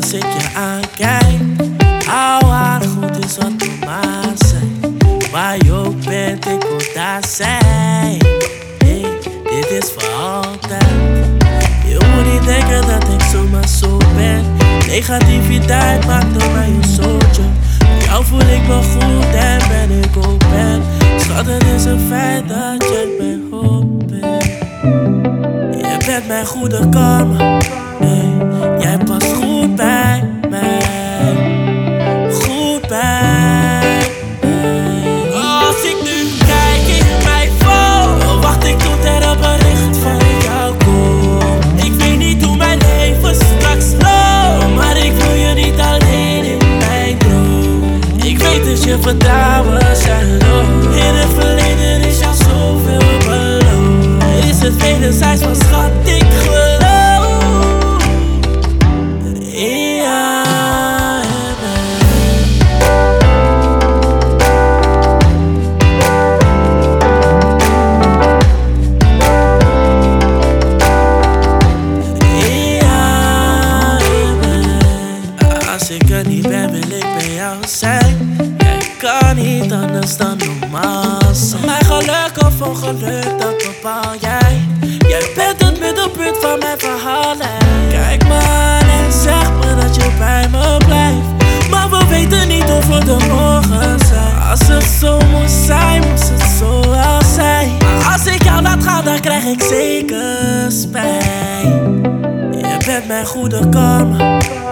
Als ik je aankijk, hou haar goed is wat normaal zijn. Waar je ook bent, ik wil daar zijn. Hey, dit is voor altijd. Je moet niet denken dat ik zomaar zo ben. Negativiteit maakt door mij een zootje. Met jou voel ik me goed en ben ik open. Schat, het is een feit dat jij mijn hoop bent. Je bent mijn goede karma. Hey, jij past goed bij mij. Goed bij mij. Als ik nu kijk in mijn phone, wacht ik tot er een bericht van jou komt. Ik weet niet hoe mijn leven straks loopt, maar ik wil je niet alleen in mijn droom. Ik weet dat je vertrouwen zijn low. In het verleden is jou zoveel beloofd. Is het wederzijds, maar schat, ik geloof. Als ik er niet ben, wil ik bij jou zijn. Jij kan niet anders dan normaal zijn. Mijn geluk of ongeluk, dat bepaal jij. Jij bent het middelpunt van mijn verhalen. Kijk me aan en zeg me dat je bij me blijft. Maar we weten niet of we er morgen zijn. Als het zo moest zijn, moest het zo wel zijn. Maar als ik jou laat gaan, dan krijg ik zeker spijt. Je bent mijn goede karma.